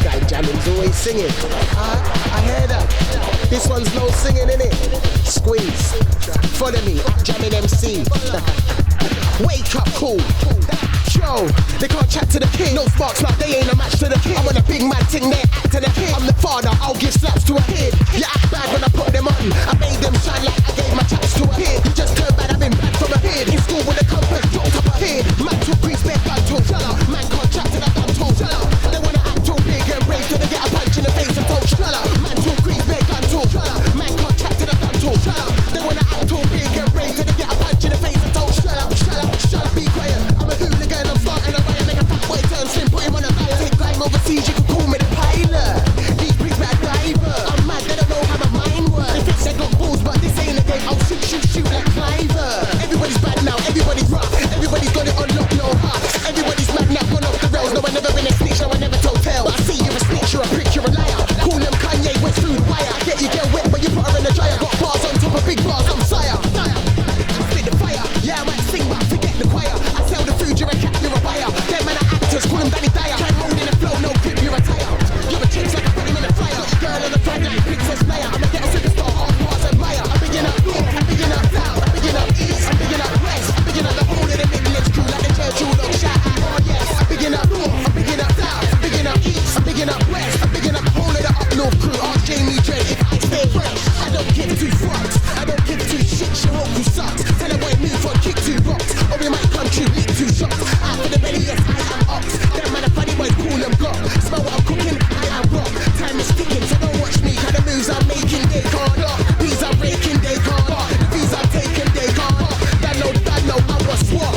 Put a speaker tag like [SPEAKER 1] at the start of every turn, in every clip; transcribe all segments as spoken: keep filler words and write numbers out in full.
[SPEAKER 1] guy jamming's always singing. Uh, I hear that. This one's no singing, innit? Squeeze. Follow me, jamming M C. Wake up, cool. Yo, they can't chat to the king. No sparks, like they ain't a match to the king. I'm on a big man ting, they act to the king. I'm the father, I'll give slaps to a kid. You act bad when I put them on. I made them shine like I gave my chaps to a kid. You just turned bad, I've been bad from a kid. In school with a compass, don't top a kid. Man took grease, bed, gun tool. Shut up, man can't chat to that gun tool. Shut up, they wanna act too big and brave till they get a punch in the face and told. Shut up, man took grease, bed, gun tool. Shut up, man can't chat to that gun tool. Shut up, they wanna act too big and brave till they get a punch in the face and told. Shut up, shut up, shut up, be quiet. I'm a hooligan, I'm starting a riot, make a fat boy turn slim, put him on a diet. Take crime overseas, you can call me the pilot. These big bad driver, I'm mad, they don't know how my mind works. They think they got balls, but this ain't a game. I'll shoot, shoot, shoot like Cliver. Everybody's bad now, everybody's rough. Everybody's got it on lock, no half. Everybody's mad now, gone off the rails. No, I never been a snitch, no, I never told tale. But I see you're a snitch, you're a prick, you're a liar. Call them Kanye West through the wire. Get you get wet, but you put her in the dryer. Got bars on top of big bars, I'm sire. Spit the fire, yeah, I might sing, but forget the choir. I sell the food, you're a cat, you're a buyer. Them man are actors, call them Danny Dyer. Try molding the flow, no grip, you're a tire. Give a chicks like I put him in a fire. Girl on the front like Princess Leia. I'm a ghetto superstar, hard bars admire. I'm bigging up north, I'm bigging up south, I'm bigging up east, I'm bigging up west, I'm bigging up the whole of the Midlands crew like the Churchill dog shout out. Oh yes, I'm bigging up north, I'm bigging up south, I'm bigging up east, I'm bigging up west, I'm bigging up the whole of the up north crew. Ask Jamie Drake if I stay fresh. I don't give two fucks, I don't give two shits. Your whole sucks. Tell a boy move for kick two rocks, or we might come true, lick two shots. Out for the belly, yes I am ox. Them man are funny boys, call them block. Smell what I'm cooking, I am rock. Time is ticking, so don't watch me. Kind of moves I'm making, they can't lock. Bees I'm raking, they can't lock. Bees I'm taking, they can't lock. That no, that no, I was swap.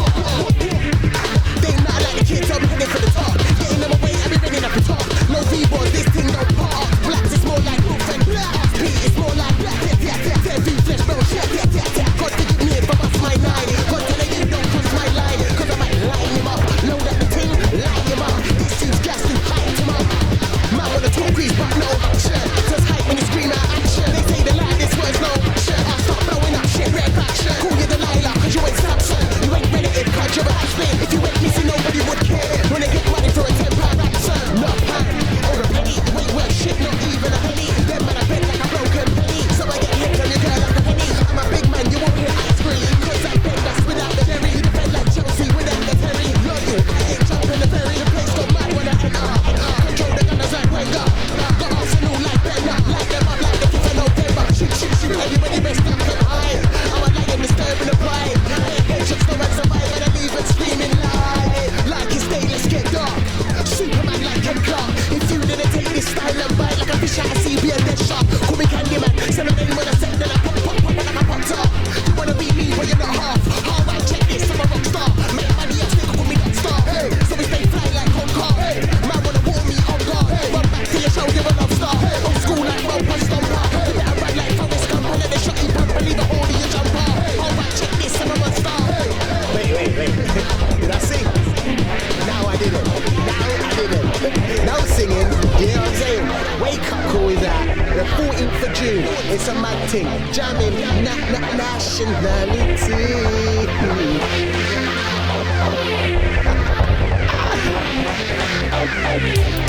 [SPEAKER 1] They not like the kids, I'm heading for the top. Getting them away, I be bringing up the top. No V-boys, this thing don't pop. Blacks is more like wolf and black. Pete is more like black. Yeah, yeah, yeah, do flesh, no shit. Yeah, yeah, yeah. God forgive me if I bust my nine. God tell you don't cross my line. Cause I might line him up. Load up the ting, line him up. This dude's gas to hype him up. Man wanna talk grease, but no action. Just hype when you scream out action. They say the lie, this word's no action. I start blowing up shit, red faction. Call you Delilah, cause you ain't Samson. You ain't relative, cause you're an Ashley. If you ain't missing, nobody would care. When they get money for a ten pound ransom. Not a pound, or a penny. Wait, work shit, not even a penny. Them man, I bet like a broken penny. So I get hit on your girl like a penny. I'm a big man, you won't hear ice cream. Cause I beg us without the berry. You defend like Chelsea without the Terry. Loyal, I ain't jumping the ferry. The place got mad when I enter. Control the gunners like Wenger. Got Arsenal like Bender. Like them up like the fifth of November. Shoot, shoot, shoot, everybody best up and hide. I'm a lion disturbing the pride. Headshots no man survive and I leave it screaming live. Like it's day, let's get dark. Superman like Ken Clark. If you didn't take this style and bite like a fish out of sea, be a dead shark. Call me Candyman. Send a name when I set, then I pop, pop, pop, like a pop top. You wanna be me, but you're not half. Alright, check this, I'm a rock star. Make money, I still call me that star. Hey, so we stay fly like Hong Kong. Hey, man wanna warn me on guard. Hey, run back to your show, give a love star. Hey, old school like Roper Stomper. Hey, you better run like Forrest Gump. Let the shot you pump, believe it all in your jumper. Hey, alright, check this, I'm a star. Hey, wait, wait, wait. Did I sing? Now I didn't. Now I didn't. Now I'm singing, you know what I'm saying? Wake up call is that. The fourteenth of June, it's a mad thing. Jamming, na na nationality.